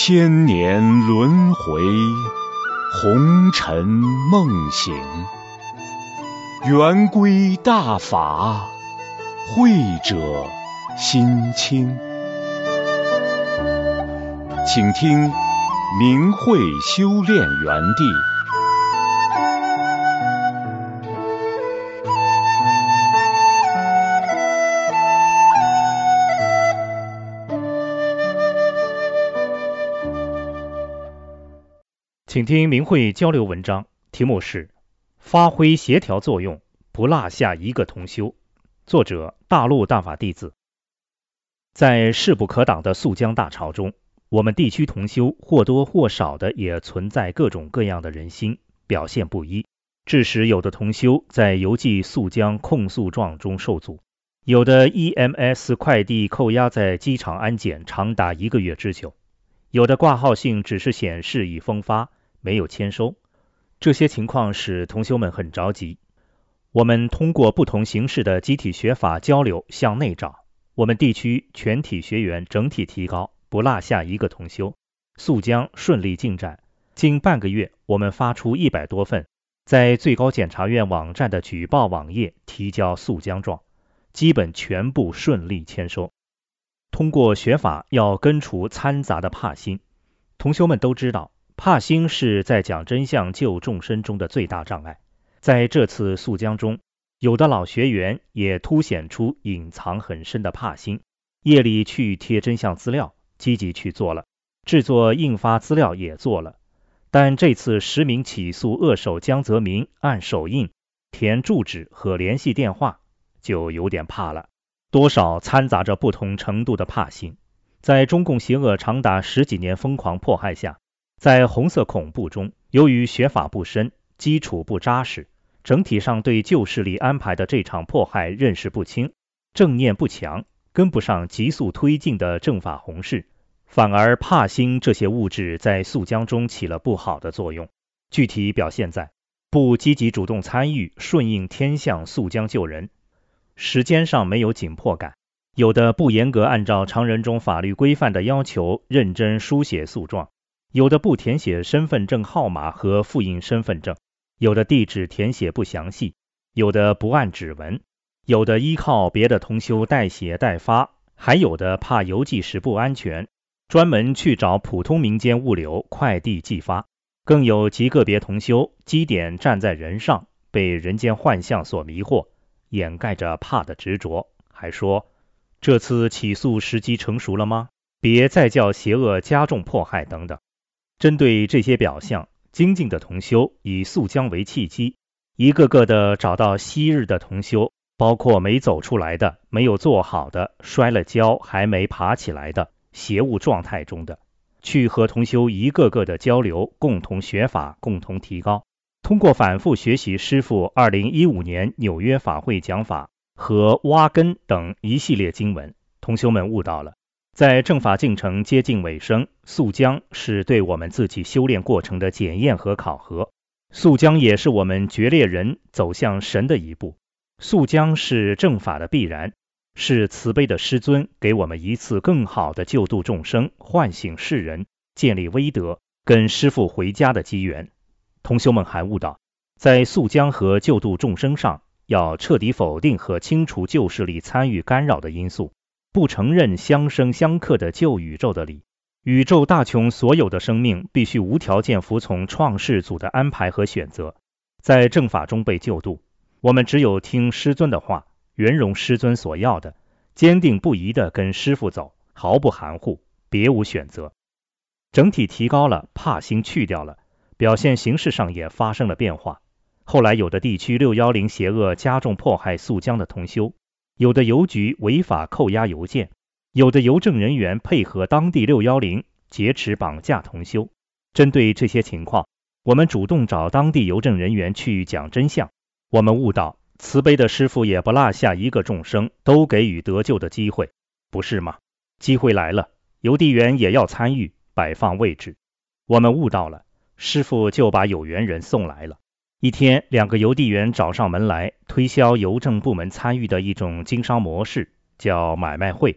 千年轮回，红尘梦醒。圆规大法，慧者心清。请听明慧修炼园地。 请听明慧交流文章，题目是发挥协调作用，不落下一个同修。作者大陆大法弟子。在势不可挡的肃江大潮中，我们地区同修或多或少的也存在各种各样的人心，表现不一，致使有的同修在邮寄肃江控诉状中受阻，有的 EMS 快递扣押在机场安检长达1个月之久，有的挂号信只是显示已封发，没有签收。这些情况使同修们很着急。我们通过不同形式的集体学法交流向内找，我们地区全体学员整体提高，不落下一个同修。肃江顺利进展，近半个月我们发出100多份在最高检察院网站的举报网页提交肃江状，基本全部顺利签收。通过学法要根除掺杂的怕心，同修们都知道怕心是在讲真相救众生中的最大障碍。在这次肃江中，有的老学员也凸显出隐藏很深的怕心，夜里去贴真相资料，积极去做了，制作印发资料也做了，但这次实名起诉恶手江泽民按手印填住址和联系电话，就有点怕了，多少掺杂着不同程度的怕心。在中共邪恶长达10几年疯狂迫害下，在红色恐怖中，由于学法不深，基础不扎实，整体上对旧势力安排的这场迫害认识不清，正念不强，跟不上急速推进的正法弘誓，反而怕心这些物质在肃江中起了不好的作用。具体表现在不积极主动参与顺应天象肃江救人，时间上没有紧迫感，有的不严格按照常人中法律规范的要求认真书写诉状，有的不填写身份证号码和复印身份证，有的地址填写不详细，有的不按指纹，有的依靠别的同修代写代发，还有的怕邮寄时不安全，专门去找普通民间物流快递寄发，更有极个别同修基点站在人上，被人间幻象所迷惑，掩盖着怕的执着，还说这次起诉时机成熟了吗？别再叫邪恶加重迫害等等。针对这些表象，精进的同修以肃江为契机，一个个的找到昔日的同修，包括没走出来的、没有做好的、摔了跤还没爬起来的、邪物状态中的，去和同修一个个的交流，共同学法，共同提高。通过反复学习师父2015年纽约法会讲法和挖根等一系列经文，同修们悟到了，在正法进程接近尾声，肃江是对我们自己修炼过程的检验和考核，肃江也是我们决裂人走向神的一步，肃江是正法的必然，是慈悲的师尊给我们一次更好的救度众生、唤醒世人、建立威德、跟师父回家的机缘。同修们还悟到，在肃江和救度众生上，要彻底否定和清除旧势力参与干扰的因素，不承认相生相克的旧宇宙的理。宇宙大穷所有的生命必须无条件服从创世主的安排和选择，在正法中被救度，我们只有听师尊的话，圆融师尊所要的，坚定不移地跟师父走，毫不含糊，别无选择。整体提高了，怕心去掉了，表现形式上也发生了变化。后来有的地区610邪恶加重迫害肃江的同修，有的邮局违法扣押邮件，有的邮政人员配合当地610劫持绑架同修。针对这些情况，我们主动找当地邮政人员去讲真相。我们悟到，慈悲的师父也不落下一个众生，都给予得救的机会，不是吗？机会来了，邮递员也要参与，摆放位置。我们悟到了，师父就把有缘人送来了。一天，2个邮递员找上门来，推销邮政部门参与的一种经商模式，叫买卖会。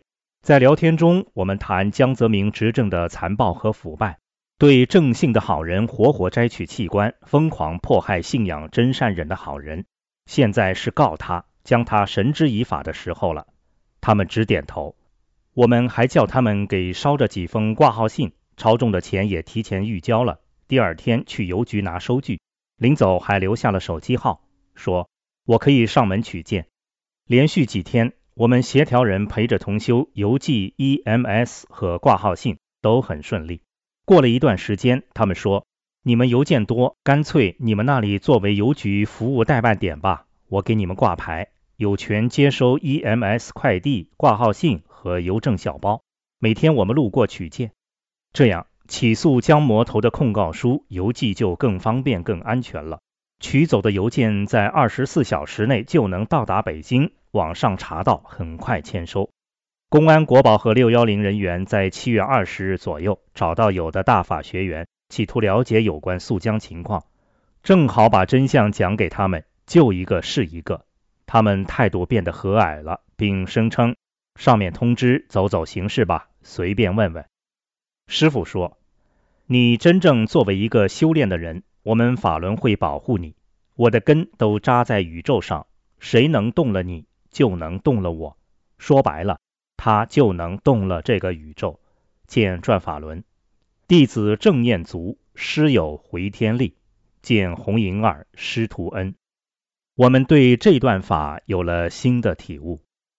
在聊天中，我们谈江泽民执政的残暴和腐败，对正信的好人活活摘取器官，疯狂迫害信仰真善忍的好人。现在是告他，将他绳之以法的时候了。他们只点头。我们还叫他们给捎着几封挂号信，超重的钱也提前预交了。第二天去邮局拿收据，临走还留下了手机号，说我可以上门取件。连续几天，我们协调人陪着同修邮寄 EMS 和挂号信，都很顺利。过了一段时间，他们说，你们邮件多，干脆你们那里作为邮局服务代办点吧，我给你们挂牌，有权接收 EMS 快递、挂号信和邮政小包，每天我们路过取件。这样起诉江魔头的控告书邮寄就更方便更安全了，取走的邮件在24小时内就能到达北京，网上查到，很快签收。公安、国保和610人员在7月20日左右找到有的大法学员，企图了解有关诉江情况，正好把真相讲给他们，救一个是一个。他们态度变得和蔼了，并声称上面通知走走形式吧，随便问问。师父说，你真正作为一个修炼的人，我们法轮会保护你，我的根都扎在宇宙上，谁能动了你，就能动了我，说白了，他就能动了这个宇宙。见转法轮。弟子正念足，师有回天力。见红银耳师徒恩。我们对这段法有了新的体悟。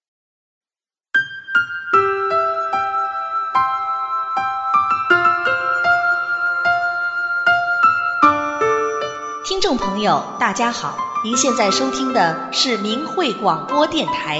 听众朋友，大家好，您现在收听的是明慧广播电台。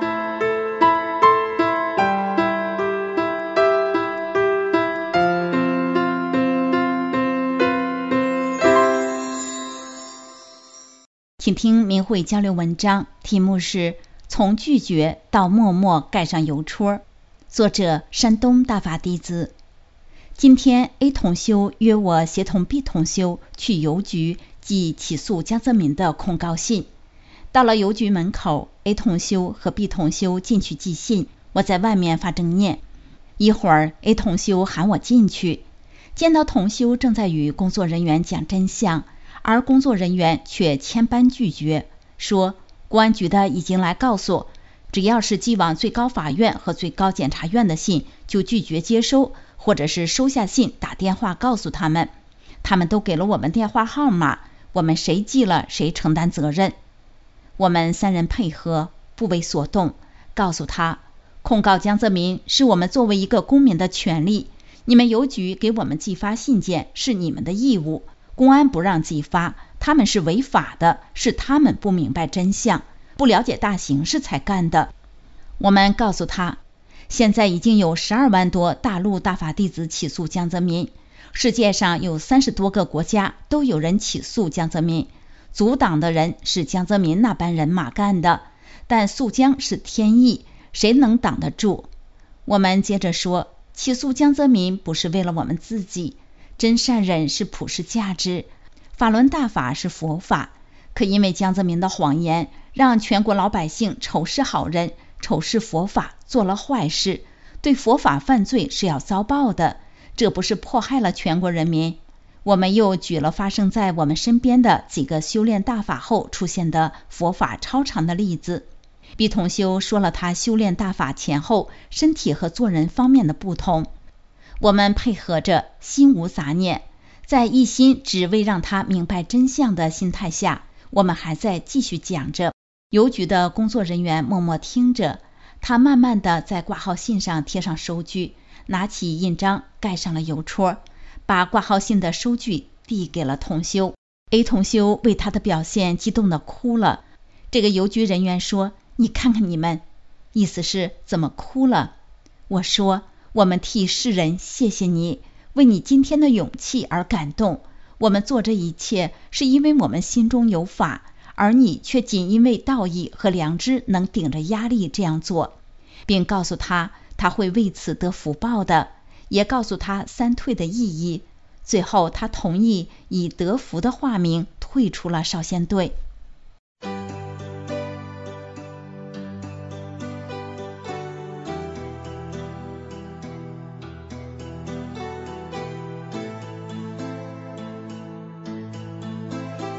请听明慧交流文章，题目是从拒绝到默默盖上邮戳，作者山东大法弟子。今天 A 同修约我协同 B 同修去邮局寄起诉江泽民的控告信。到了邮局门口， A 同修和 B 同修进去寄信，我在外面发正念。一会儿 A 同修喊我进去，见到同修正在与工作人员讲真相，而工作人员却千般拒绝，说公安局的已经来告诉，只要是寄往最高法院和最高检察院的信就拒绝接收，或者是收下信打电话告诉他们，他们都给了我们电话号码，我们谁寄了谁承担责任。我们三人配合，不为所动，告诉他，控告江泽民是我们作为一个公民的权利，你们邮局给我们寄发信件是你们的义务，公安不让寄发，他们是违法的，是他们不明白真相，不了解大形势才干的。我们告诉他，现在已经有12万多大陆大法弟子起诉江泽民，世界上有30多个国家都有人起诉江泽民，阻挡的人是江泽民那班人马干的，但诉江是天意，谁能挡得住？我们接着说，起诉江泽民不是为了我们自己，真善忍是普世价值，法轮大法是佛法，可因为江泽民的谎言，让全国老百姓仇视好人，仇视佛法，做了坏事，对佛法犯罪是要遭报的，这不是迫害了全国人民？我们又举了发生在我们身边的几个修炼大法后出现的佛法超常的例子。毕同修说了他修炼大法前后身体和做人方面的不同，我们配合着心无杂念，在一心只为让他明白真相的心态下，我们还在继续讲着。邮局的工作人员默默听着，他慢慢地在挂号信上贴上收据，拿起印章盖上了邮戳，把挂号信的收据递给了同修。 A 同修为他的表现激动地哭了。这个邮局人员说，你看看你们，意思是怎么哭了？我说，我们替世人谢谢你，为你今天的勇气而感动，我们做这一切是因为我们心中有法，而你却仅因为道义和良知能顶着压力这样做，并告诉他他会为此得福报的，也告诉他三退的意义。最后他同意以得福的化名退出了少先队。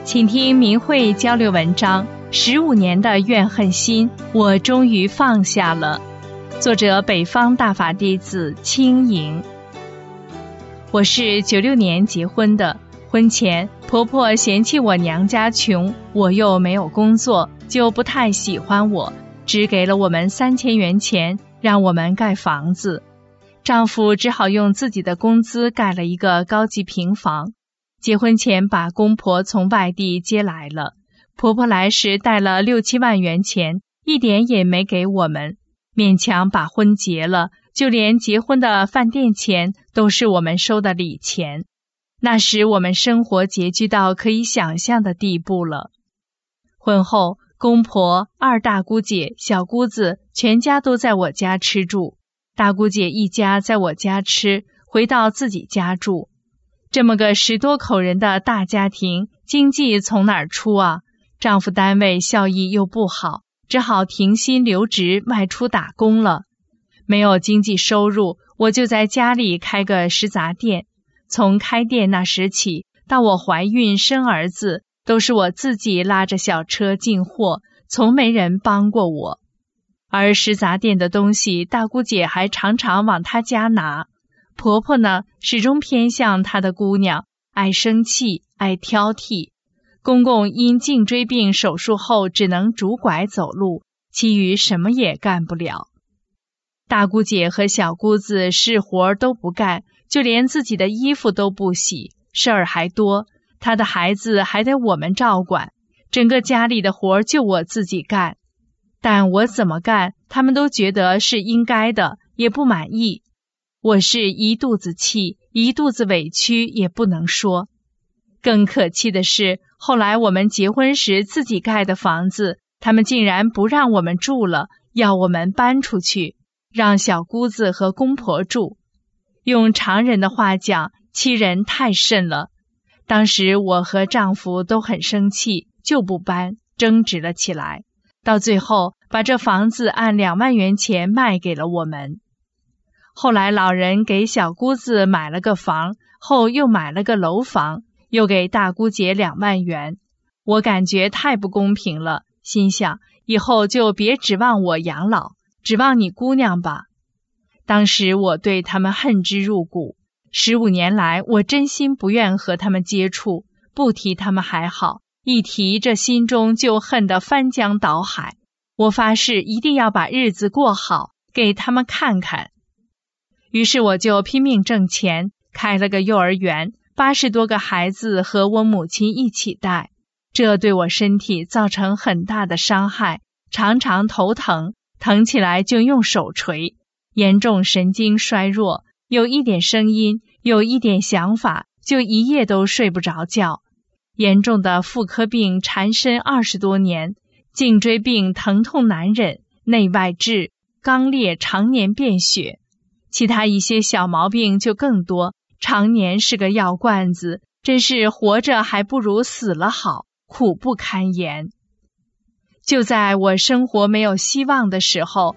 请听明慧交流文章，15年的怨恨心，我终于放下了。作者北方大法弟子清莹。我是96年结婚的，婚前婆婆嫌弃我娘家穷，我又没有工作，就不太喜欢我，只给了我们3000元钱，让我们盖房子。丈夫只好用自己的工资盖了一个高级平房。结婚前把公婆从外地接来了，婆婆来时带了6、7万元钱，一点也没给我们，勉强把婚结了，就连结婚的饭店钱都是我们收的礼钱。那时我们生活拮据到可以想象的地步了。婚后，公婆、二大姑姐、小姑子全家都在我家吃住，大姑姐一家在我家吃，回到自己家住。这么个10多口人的大家庭，经济从哪儿出啊？丈夫单位效益又不好，只好停薪留职外出打工了。没有经济收入，我就在家里开个食杂店。从开店那时起，到我怀孕生儿子，都是我自己拉着小车进货，从没人帮过我。而食杂店的东西，大姑姐还常常往她家拿。婆婆呢，始终偏向她的姑娘，爱生气，爱挑剔。公公因颈椎病手术后只能拄拐走路，其余什么也干不了。大姑姐和小姑子是活都不干，就连自己的衣服都不洗，事儿还多。她的孩子还得我们照管，整个家里的活就我自己干。但我怎么干，他们都觉得是应该的，也不满意。我是一肚子气，一肚子委屈也不能说。更可气的是，后来我们结婚时自己盖的房子，他们竟然不让我们住了，要我们搬出去，让小姑子和公婆住。用常人的话讲，欺人太甚了。当时我和丈夫都很生气，就不搬，争执了起来。到最后，把这房子按2万元钱卖给了我们。后来老人给小姑子买了个房，后又买了个楼房，又给大姑姐2万元。我感觉太不公平了，心想以后就别指望我养老，指望你姑娘吧。当时我对他们恨之入骨，15年来我真心不愿和他们接触，不提他们还好，一提这心中就恨得翻江倒海。我发誓一定要把日子过好，给他们看看。于是我就拼命挣钱，开了个幼儿园，80多个孩子和我母亲一起带，这对我身体造成很大的伤害，常常头疼，疼起来就用手捶，严重神经衰弱，有一点声音，有一点想法，就一夜都睡不着觉。严重的妇科病缠身20多年，颈椎病疼痛难忍，内外痔、肛裂常年便血。其他一些小毛病就更多，常年是个药罐子，真是活着还不如死了好，苦不堪言。就在我生活没有希望的时候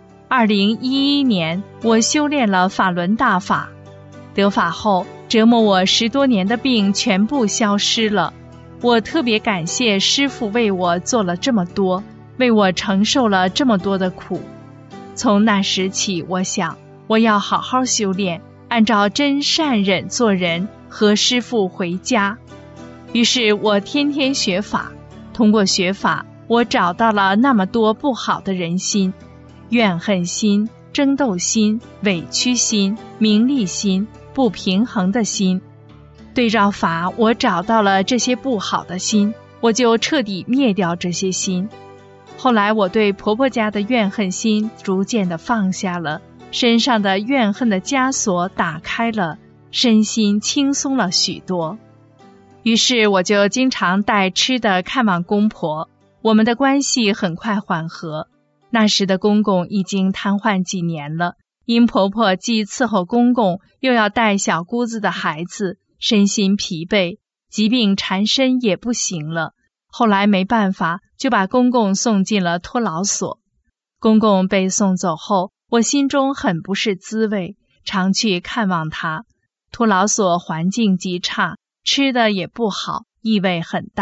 ，2011年我修炼了法轮大法，得法后折磨我10多年的病全部消失了。我特别感谢师父为我做了这么多，为我承受了这么多的苦。从那时起，我想我要好好修炼，按照真善忍做人，和师父回家。于是我天天学法，通过学法，我找到了那么多不好的人心，怨恨心、争斗心、委屈心、名利心、不平衡的心。对照法，我找到了这些不好的心，我就彻底灭掉这些心。后来我对婆婆家的怨恨心逐渐的放下了，身上的怨恨的枷锁打开了，身心轻松了许多。于是我就经常带吃的看望公婆，我们的关系很快缓和。那时的公公已经瘫痪几年了，因婆婆既伺候公公，又要带小姑子的孩子，身心疲惫，疾病缠身也不行了。后来没办法，就把公公送进了托老所。公公被送走后，我心中很不是滋味，常去看望他。托老所环境极差，吃的也不好，异味很大，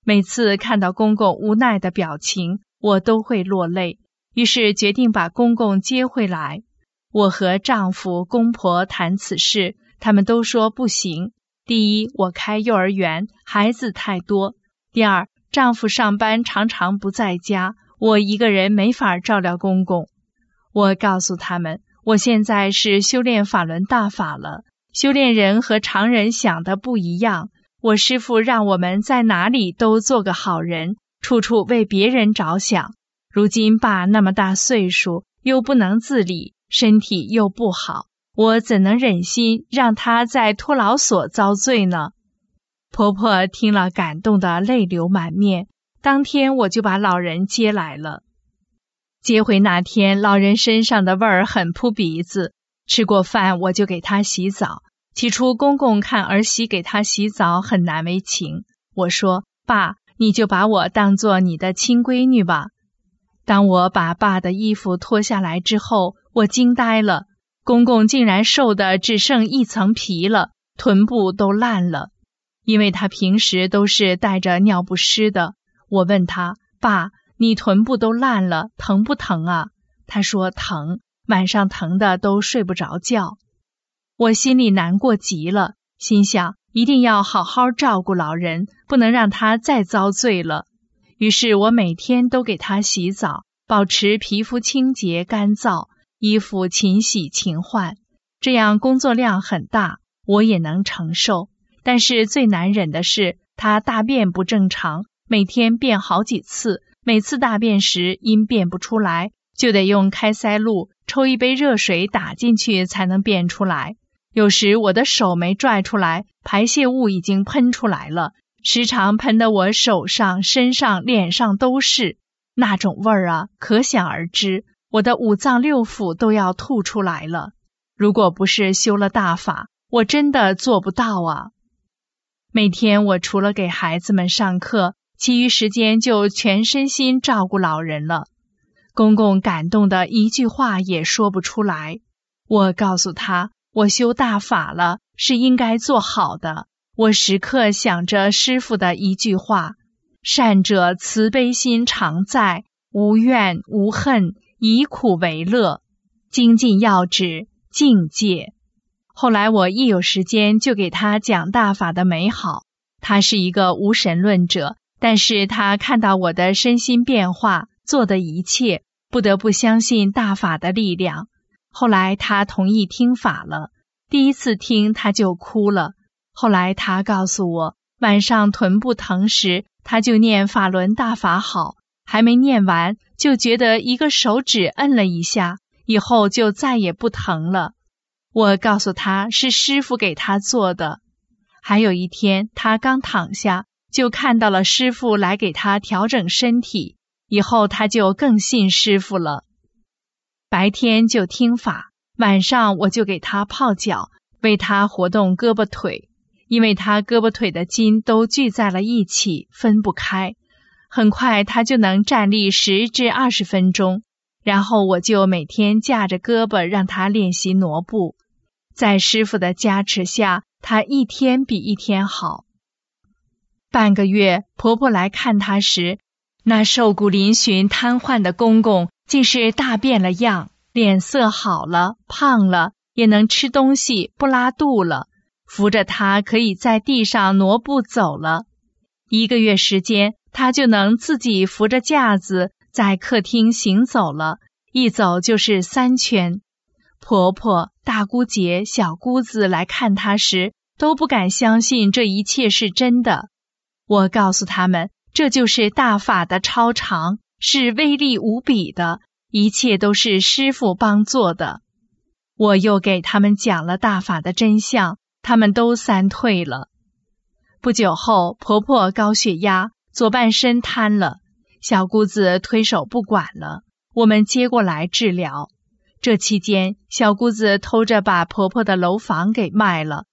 每次看到公公无奈的表情，我都会落泪，于是决定把公公接回来。我和丈夫、公婆谈此事，他们都说不行。第一，我开幼儿园，孩子太多；第二，丈夫上班常常不在家，我一个人没法照料公公。我告诉他们，我现在是修炼法轮大法了，修炼人和常人想的不一样。我师父让我们在哪里都做个好人，处处为别人着想。如今爸那么大岁数，又不能自理，身体又不好，我怎能忍心让他在托老所遭罪呢？婆婆听了感动得泪流满面，当天我就把老人接来了。接回那天，老人身上的味儿很扑鼻子，吃过饭我就给他洗澡。起初公公看儿媳给他洗澡很难为情，我说：爸，你就把我当作你的亲闺女吧。当我把爸的衣服脱下来之后，我惊呆了，公公竟然瘦得只剩一层皮了，臀部都烂了。因为他平时都是带着尿不湿的，我问他：爸，你臀部都烂了，疼不疼啊？他说疼，晚上疼的都睡不着觉。我心里难过极了，心想一定要好好照顾老人，不能让他再遭罪了。于是我每天都给他洗澡，保持皮肤清洁干燥，衣服勤洗勤换，这样工作量很大，我也能承受。但是最难忍的是他大便不正常，每天便好几次，每次大便时因便不出来，就得用开塞露抽一杯热水打进去才能便出来。有时我的手没拽出来，排泄物已经喷出来了，时常喷得我手上、身上、脸上都是，那种味儿啊，可想而知，我的五脏六腑都要吐出来了。如果不是修了大法，我真的做不到啊。每天我除了给孩子们上课，其余时间就全身心照顾老人了。公公感动的一句话也说不出来。我告诉他，我修大法了，是应该做好的。我时刻想着师父的一句话：善者慈悲心常在，无怨无恨，以苦为乐，精进要旨，境界。后来我一有时间就给他讲大法的美好。他是一个无神论者，但是他看到我的身心变化，做的一切，不得不相信大法的力量。后来他同意听法了，第一次听他就哭了。后来他告诉我，晚上臀部疼时，他就念法轮大法好，还没念完，就觉得一个手指摁了一下，以后就再也不疼了。我告诉他是师父给他做的。还有一天，他刚躺下，就看到了师父来给他调整身体，以后他就更信师父了。白天就听法，晚上我就给他泡脚，为他活动胳膊腿，因为他胳膊腿的筋都聚在了一起，分不开。很快他就能站立10至20分钟，然后我就每天架着胳膊让他练习挪步。在师父的加持下，他一天比一天好。半个月，婆婆来看他时，那瘦骨嶙峋瘫痪的公公竟是大变了样，脸色好了，胖了，也能吃东西，不拉肚了，扶着他可以在地上挪步走了。1个月时间，他就能自己扶着架子在客厅行走了，一走就是3圈。婆婆、大姑姐、小姑子来看他时，都不敢相信这一切是真的。我告诉他们，这就是大法的超常，是威力无比的，一切都是师父帮做的。我又给他们讲了大法的真相，他们都散退了。不久后，婆婆高血压，左半身瘫了，小姑子推手不管了，我们接过来治疗。这期间，小姑子偷着把婆婆的楼房给卖了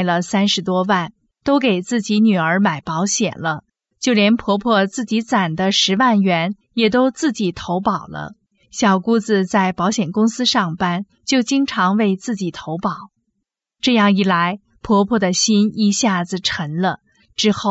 30多万，都给自己女儿买保险了，就连婆婆自己攒的10万元也都自己投保了。小姑子在保险公司上班，就经常为自己投保。这样一来，婆婆的心一下子沉了。之后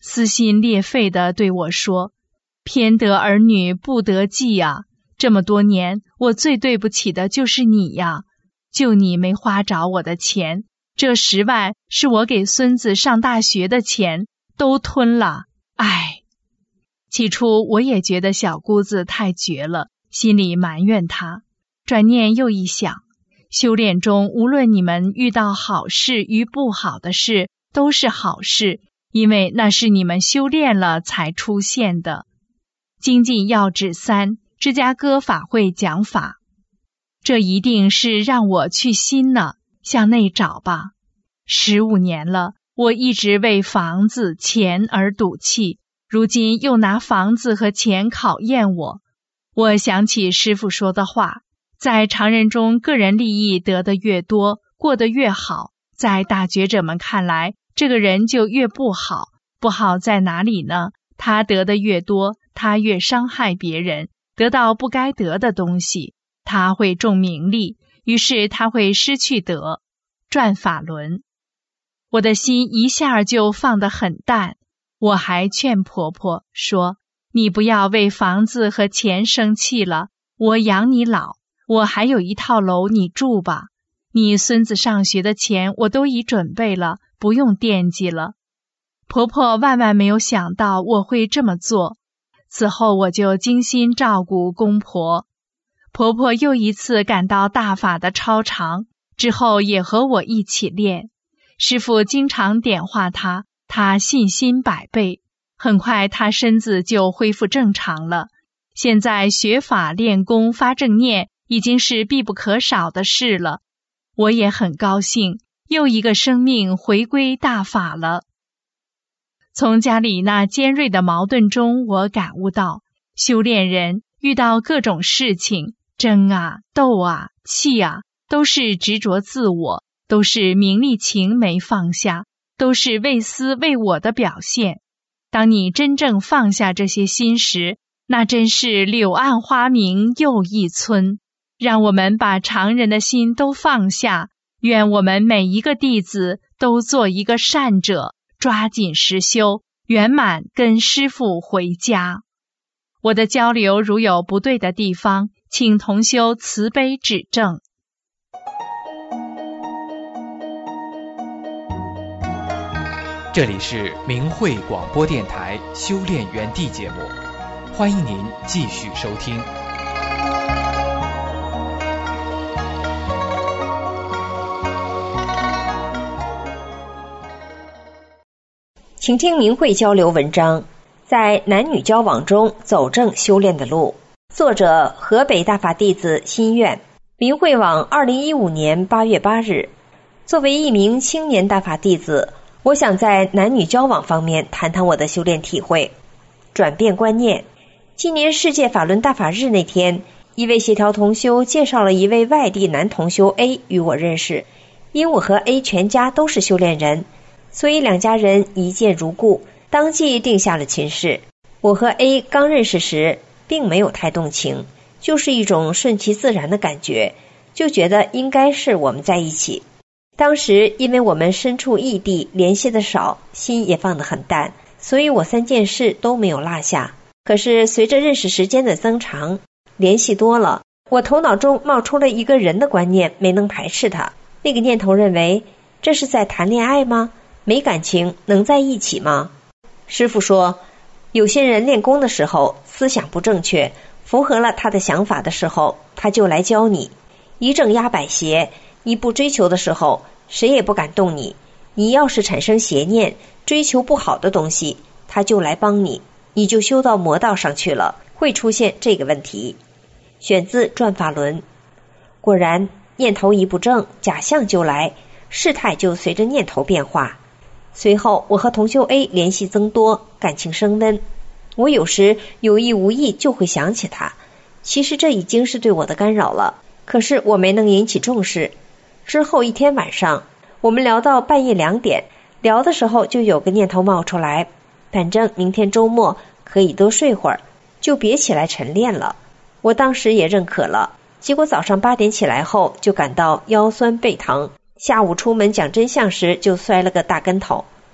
撕心裂肺地对我说：偏得儿女不得计啊，这么多年我最对不起的就是你呀，就你没花着我的钱，这10万是我给孙子上大学的钱，都吞了，唉。起初我也觉得小姑子太绝了，心里埋怨她，转念又一想，修炼中无论你们遇到好事与不好的事都是好事，因为那是你们修炼了才出现的。精进要旨3，芝加哥法会讲法，这一定是让我去心呢，向内找吧。15年了，我一直为房子钱而赌气，如今又拿房子和钱考验我。我想起师父说的话，在常人中个人利益得得越多，过得越好，在大觉者们看来，这个人就越不好。不好在哪里呢？他得的越多，他越伤害别人，得到不该得的东西，他会重名利，于是他会失去德。转法轮，我的心一下就放得很淡。我还劝婆婆说，你不要为房子和钱生气了，我养你老，我还有一套楼你住吧，你孙子上学的钱我都已准备了，不用惦记了。婆婆万万没有想到我会这么做，此后我就精心照顾公婆。婆婆又一次赶到大法的操场，之后也和我一起练。师父经常点化她，她信心百倍，很快她身子就恢复正常了。现在学法练功发正念已经是必不可少的事了。我也很高兴，又一个生命回归大法了。从家里那尖锐的矛盾中，我感悟到，修炼人遇到各种事情，争啊、斗啊、气啊，都是执着自我，都是名利情没放下，都是为私为我的表现。当你真正放下这些心时，那真是柳暗花明又一村。让我们把常人的心都放下，愿我们每一个弟子都做一个善者，抓紧实修，圆满跟师父回家。我的交流如有不对的地方，请同修慈悲指正。 这里是明慧广播电台修炼园地节目，欢迎您继续收听。 请听明慧交流文章，在男女交往中走正修炼的路。作者河北大法弟子心愿，明慧网2015年8月8日。作为一名青年大法弟子，我想在男女交往方面谈谈我的修炼体会。转变观念。今年世界法轮大法日那天，一位协调同修介绍了一位外地男同修 A 与我认识，因我和 A 全家都是修炼人，所以两家人一见如故，当即定下了亲事。我和 A 刚认识时并没有太动情，就是一种顺其自然的感觉，就觉得应该是我们在一起。当时因为我们身处异地，联系的少，心也放得很淡，所以我3件事都没有落下。可是随着认识时间的增长，联系多了，我头脑中冒出了一个人的观念，没能排斥他。那个念头认为，这是在谈恋爱吗？没感情能在一起吗？师父说，有些人练功的时候思想不正确，符合了他的想法的时候，他就来教你。一正压百邪，你不追求的时候，谁也不敢动你。你要是产生邪念，追求不好的东西，他就来帮你，你就修到魔道上去了，会出现这个问题。选自转法轮。果然，念头一不正，假象就来，事态就随着念头变化。随后我和同修 A 联系增多，感情升温。我有时有意无意就会想起他，其实这已经是对我的干扰了，可是我没能引起重视。之后一天晚上，我们聊到半夜2点，聊的时候就有个念头冒出来，反正明天周末可以多睡会儿，就别起来晨练了。我当时也认可了，结果早上8点起来后就感到腰酸背疼，下午出门讲真相时就摔了个大跟头。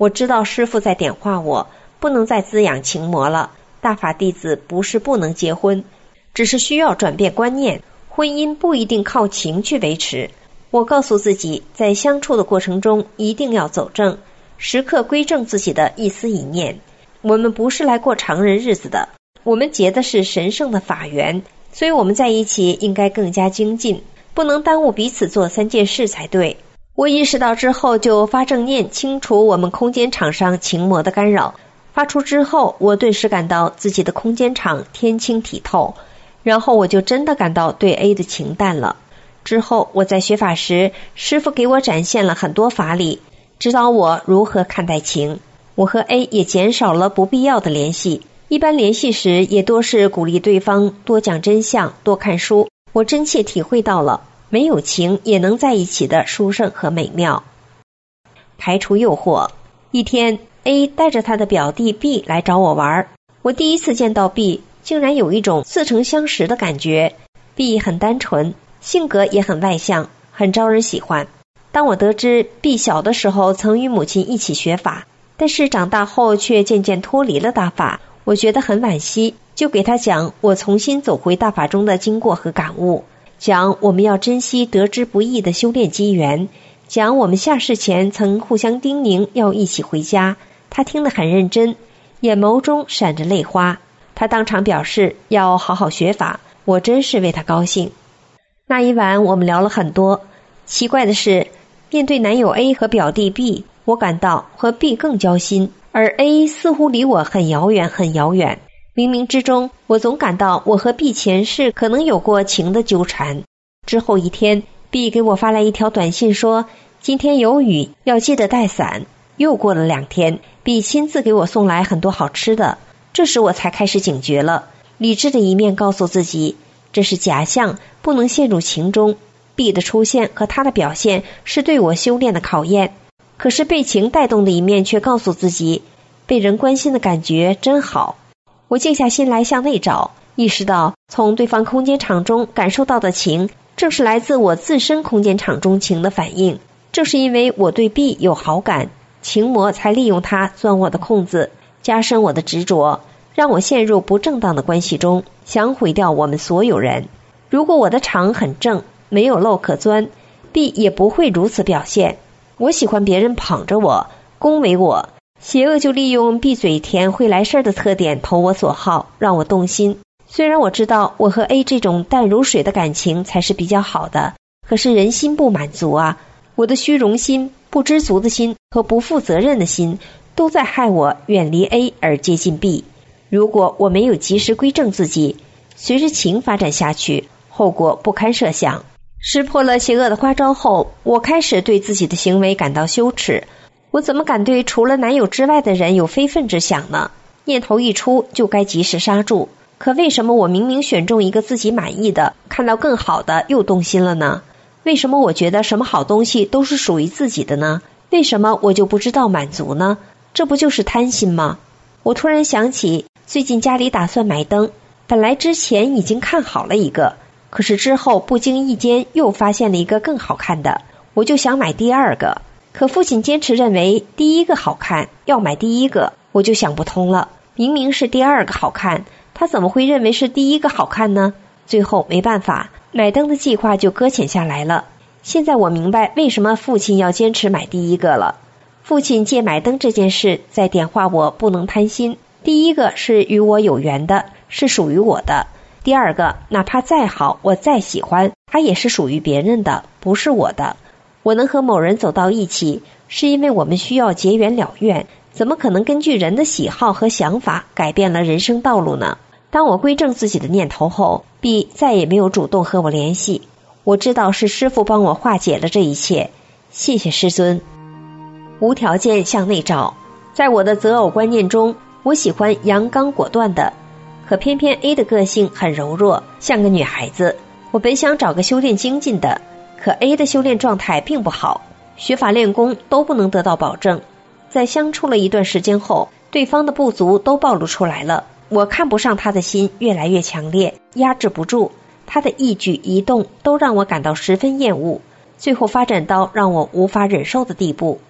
我知道师父在点化我，不能再滋养情魔了。大法弟子不是不能结婚，只是需要转变观念，婚姻不一定靠情去维持。我告诉自己，在相处的过程中一定要走正，时刻归正自己的一思一念。我们不是来过常人日子的，我们结的是神圣的法缘，所以我们在一起应该更加精进，不能耽误彼此做3件事才对。我意识到之后就发正念，清除我们空间场上情魔的干扰。发出之后，我顿时感到自己的空间场天清体透，然后我就真的感到对 A 的情淡了。之后我在学法时，师父给我展现了很多法理，指导我如何看待情。我和 A 也减少了不必要的联系，一般联系时也多是鼓励对方多讲真相，多看书。我真切体会到了没有情也能在一起的殊胜和美妙。排除诱惑。一天， A 带着他的表弟 B 来找我玩，我第一次见到 B， 竟然有一种似曾相识的感觉。 B 很单纯，性格也很外向，很招人喜欢。当我得知 B 小的时候曾与母亲一起学法，但是长大后却渐渐脱离了大法，我觉得很惋惜，就给他讲我重新走回大法中的经过和感悟，讲我们要珍惜得之不易的修炼机缘，讲我们下世前曾互相叮咛要一起回家。他听得很认真，眼眸中闪着泪花。他当场表示要好好学法，我真是为他高兴。那一晚我们聊了很多，奇怪的是，面对男友 A 和表弟 B， 我感到和 B 更交心，而 A 似乎离我很遥远很遥远。冥冥之中，我总感到我和 B 前世可能有过情的纠缠。之后一天， B 给我发来一条短信说，今天有雨，要记得带伞。又过了2天， B 亲自给我送来很多好吃的，这时我才开始警觉了。理智的一面告诉自己，这是假象，不能陷入情中。 B 的出现和他的表现是对我修炼的考验，可是被情带动的一面却告诉自己，被人关心的感觉真好。我静下心来向内找，意识到从对方空间场中感受到的情，正是来自我自身空间场中情的反应。正是因为我对 B 有好感，情魔才利用它钻我的空子，加深我的执着，让我陷入不正当的关系中，想毁掉我们所有人。如果我的场很正，没有漏可钻， B 也不会如此表现。我喜欢别人捧着我，恭维我，邪恶就利用 B 嘴甜会来事的特点投我所好，让我动心。虽然我知道我和 A 这种淡如水的感情才是比较好的，可是人心不满足啊，我的虚荣心、不知足的心和不负责任的心都在害我远离 A 而接近 B。 如果我没有及时归正自己，随着情发展下去，后果不堪设想。识破了邪恶的花招后，我开始对自己的行为感到羞耻。我怎么敢对除了男友之外的人有非分之想呢？念头一出就该及时刹住。可为什么我明明选中一个自己满意的，看到更好的又动心了呢？为什么我觉得什么好东西都是属于自己的呢？为什么我就不知道满足呢？这不就是贪心吗？我突然想起最近家里打算买灯，本来之前已经看好了一个，可是之后不经意间又发现了一个更好看的，我就想买第二个。可父亲坚持认为第一个好看，要买第一个，我就想不通了。明明是第二个好看，他怎么会认为是第一个好看呢？最后没办法，买灯的计划就搁浅下来了。现在我明白为什么父亲要坚持买第一个了。父亲借买灯这件事在点化我不能贪心。第一个是与我有缘的，是属于我的。第二个，哪怕再好，我再喜欢，它也是属于别人的，不是我的。我能和某人走到一起，是因为我们需要结缘了愿，怎么可能根据人的喜好和想法改变了人生道路呢？当我归正自己的念头后， B 再也没有主动和我联系。我知道是师父帮我化解了这一切，谢谢师尊。无条件向内找。在我的择偶观念中，我喜欢阳刚果断的，可偏偏 A 的个性很柔弱，像个女孩子。我本想找个修炼精进的，可 A 的修炼状态并不好，学法练功都不能得到保证。在相处了一段时间后，对方的不足都暴露出来了。我看不上他的心越来越强烈，压制不住，他的一举一动都让我感到十分厌恶，最后发展到让我无法忍受的地步。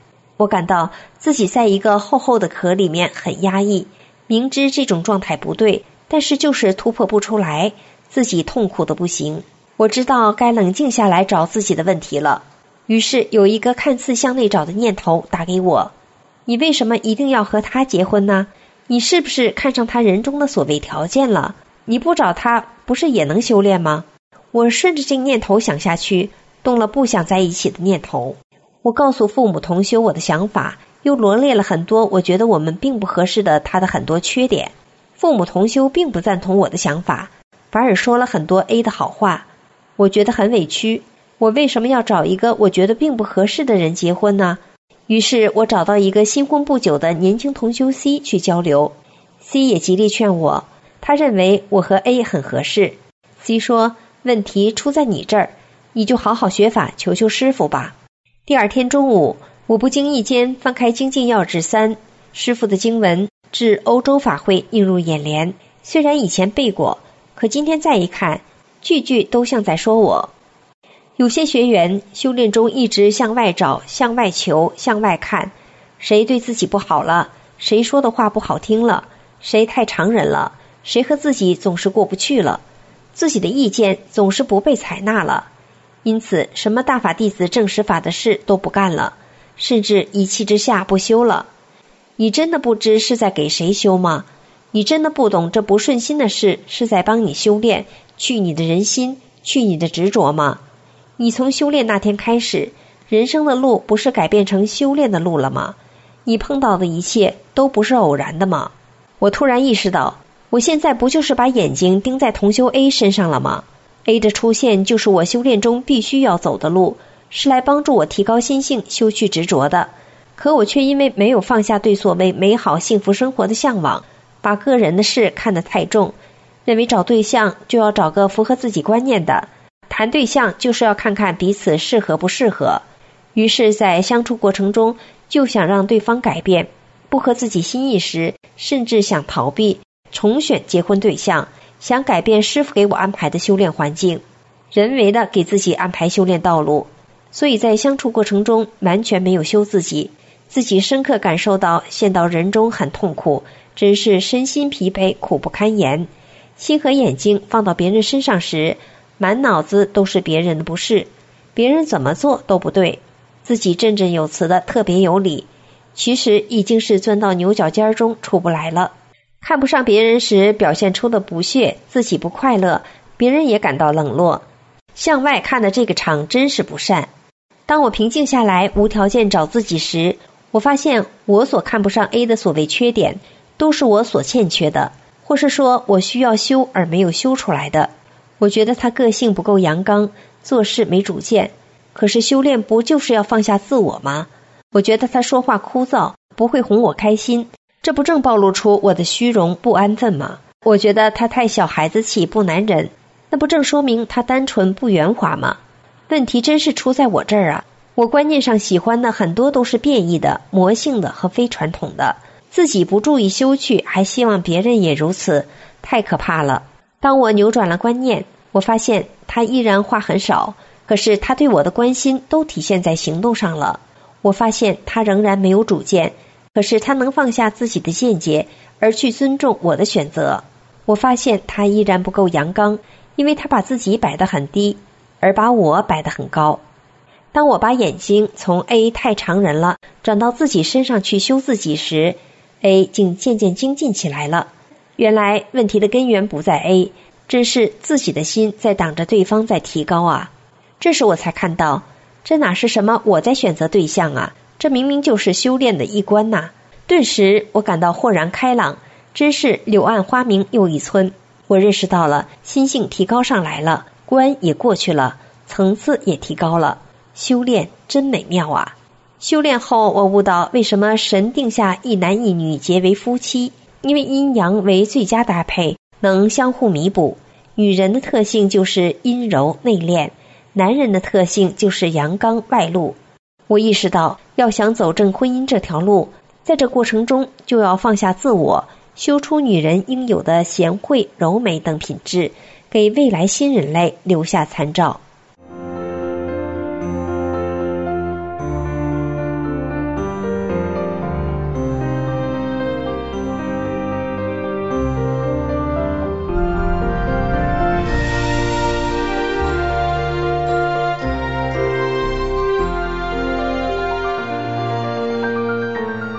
我感到自己在一个厚厚的壳里面很压抑，明知这种状态不对，但是就是突破不出来，自己痛苦的不行。我知道该冷静下来找自己的问题了。于是有一个看似向内找的念头打给我：你为什么一定要和他结婚呢？你是不是看上他人中的所谓条件了？你不找他不是也能修炼吗？我顺着这个念头想下去，动了不想在一起的念头。我告诉父母同修我的想法，又罗列了很多我觉得我们并不合适的他的很多缺点。父母同修并不赞同我的想法，反而说了很多 A 的好话。我觉得很委屈，我为什么要找一个我觉得并不合适的人结婚呢？于是我找到一个新婚不久的年轻同修 C 去交流。 C 也极力劝我，他认为我和 A 很合适。 C 说，问题出在你这儿，你就好好学法，求求师父吧。第二天中午，我不经意间翻开精进要旨3，师父的经文至欧洲法会映入眼帘。虽然以前背过，可今天再一看，句句都像在说我。有些学员修炼中一直向外找，向外求，向外看，谁对自己不好了，谁说的话不好听了，谁太常人了，谁和自己总是过不去了，自己的意见总是不被采纳了，因此什么大法弟子证实法的事都不干了，甚至一气之下不修了。你真的不知是在给谁修吗？你真的不懂这不顺心的事是在帮你修炼，去你的人心，去你的执着吗？你从修炼那天开始，人生的路不是改变成修炼的路了吗？你碰到的一切都不是偶然的吗？我突然意识到，我现在不就是把眼睛盯在同修 A 身上了吗？ A 的出现就是我修炼中必须要走的路，是来帮助我提高心性，修去执着的。可我却因为没有放下对所谓美好幸福生活的向往，把个人的事看得太重，认为找对象就要找个符合自己观念的，谈对象就是要看看彼此适合不适合。于是在相处过程中就想让对方改变，不合自己心意时，甚至想逃避，重选结婚对象，想改变师父给我安排的修炼环境，人为的给自己安排修炼道路。所以在相处过程中完全没有修自己，自己深刻感受到陷到人中很痛苦，真是身心疲惫，苦不堪言。心和眼睛放到别人身上时，满脑子都是别人的不是，别人怎么做都不对，自己振振有词的特别有理，其实已经是钻到牛角尖中出不来了。看不上别人时表现出的不屑，自己不快乐，别人也感到冷落，向外看的这个场真是不善。当我平静下来，无条件找自己时，我发现我所看不上 A 的所谓缺点，都是我所欠缺的，或是说我需要修而没有修出来的。我觉得他个性不够阳刚，做事没主见，可是修炼不就是要放下自我吗？我觉得他说话枯燥，不会哄我开心，这不正暴露出我的虚荣不安分吗？我觉得他太小孩子气，不男人，那不正说明他单纯不圆滑吗？问题真是出在我这儿啊！我观念上喜欢的很多都是变异的、魔性的和非传统的，自己不注意修去，还希望别人也如此，太可怕了。当我扭转了观念，我发现他依然话很少，可是他对我的关心都体现在行动上了。我发现他仍然没有主见，可是他能放下自己的见解，而去尊重我的选择。我发现他依然不够阳刚，因为他把自己摆得很低，而把我摆得很高。当我把眼睛从 A 太常人了转到自己身上去修自己时， A 竟渐渐精进起来了。原来问题的根源不在 A， 真是自己的心在挡着对方在提高啊。这时我才看到，这哪是什么我在选择对象啊，这明明就是修炼的一关呐。顿时我感到豁然开朗，真是柳暗花明又一村。我认识到了，心性提高上来了，关也过去了，层次也提高了，修炼真美妙啊！修炼后我悟到，为什么神定下一男一女结为夫妻，因为阴阳为最佳搭配，能相互弥补。女人的特性就是阴柔内敛，男人的特性就是阳刚外露。我意识到，要想走正婚姻这条路，在这过程中就要放下自我，修出女人应有的贤惠、柔美等品质，给未来新人类留下参照。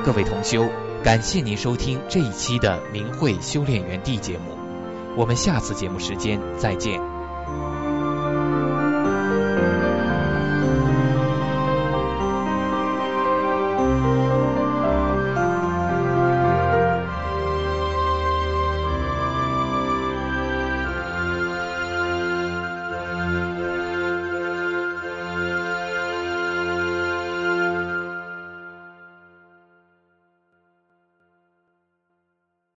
各位同修，感谢您收听这一期的明慧修炼园地节目，我们下次节目时间再见。